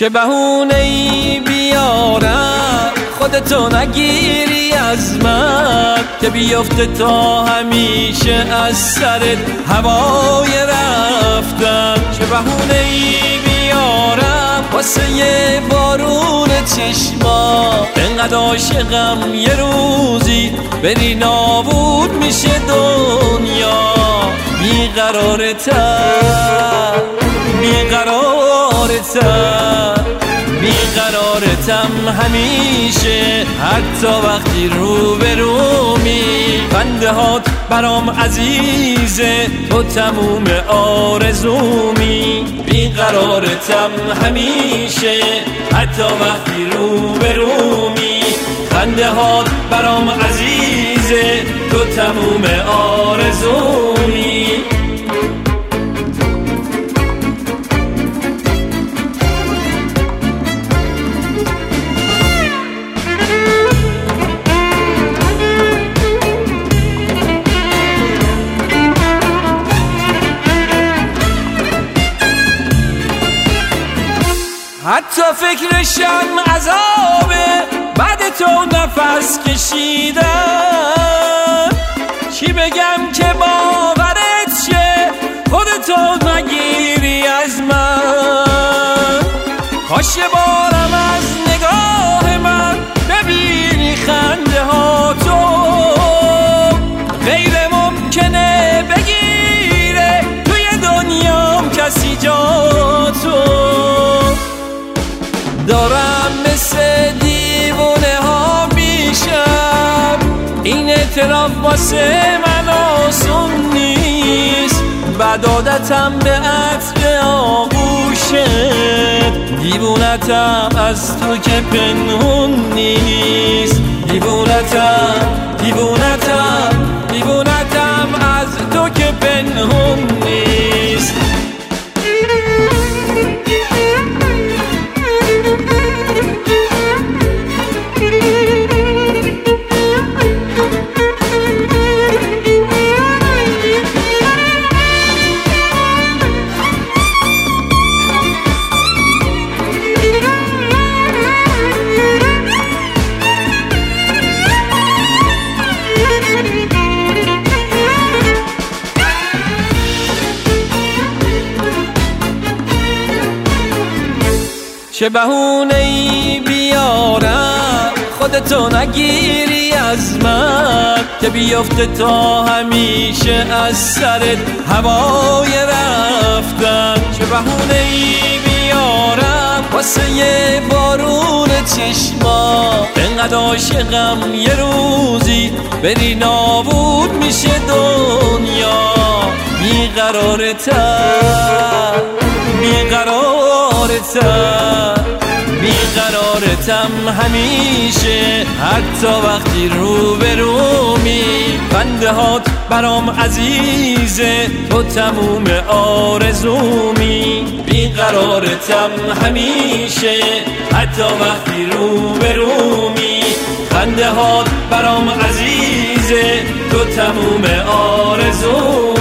چه بهونه‌ای بیارم خودتو نگیری از من که بیفته تا همیشه از سرت هوای رفتن. چه بهونه‌ای بیارم واسه یه بارون چشما، انقدر عاشقم یه روزی بری نابود میشه دنیا. بیقرارتم بیقرارتم بیقرارتم همیشه، حتی وقتی روبرومی. خنده هات برام عزیزه، تو تموم آرزومی. بیقرارتم همیشه، حتی وقتی روبرومی. خنده هات برام عزیزه، تو تموم آرزومی. حتی فکرشم عذابه بعد تو نفس کشیدم. چی بگم که باورت شه خودتو نگیری از من. کاش یه بارم از نگاه من ببینی خنده ها تو. غیر ممکنه بگیره توی دنیام کسی جا تو. دارم مثل دیوونه ها میشم، این اعتراف واسه من آسون نیست. بعد عادتم به عطر آغوشت، دیوونتم از تو که پنهون نیست. دیوونتم دیوونتم دیوونتم از تو که پنهون نیست. چه بهونه‌ای بیارم خودتو نگیری از من که بیفته تا همیشه از سرت هوای رفتن. چه بهونه‌ای بیارم واسه یه بارون چشما، انقدر عاشقم یه روزی بری نابود میشه دنیا. بیقرارتم بیقرارتم بیقرارتم همیشه، حتی وقتی روبرومی. خنده هات برام عزیزه، تو تموم آرزومی. بیقرارتم همیشه، حتی وقتی روبرومی. خنده هات برام عزیزه، تو تموم آرزومی.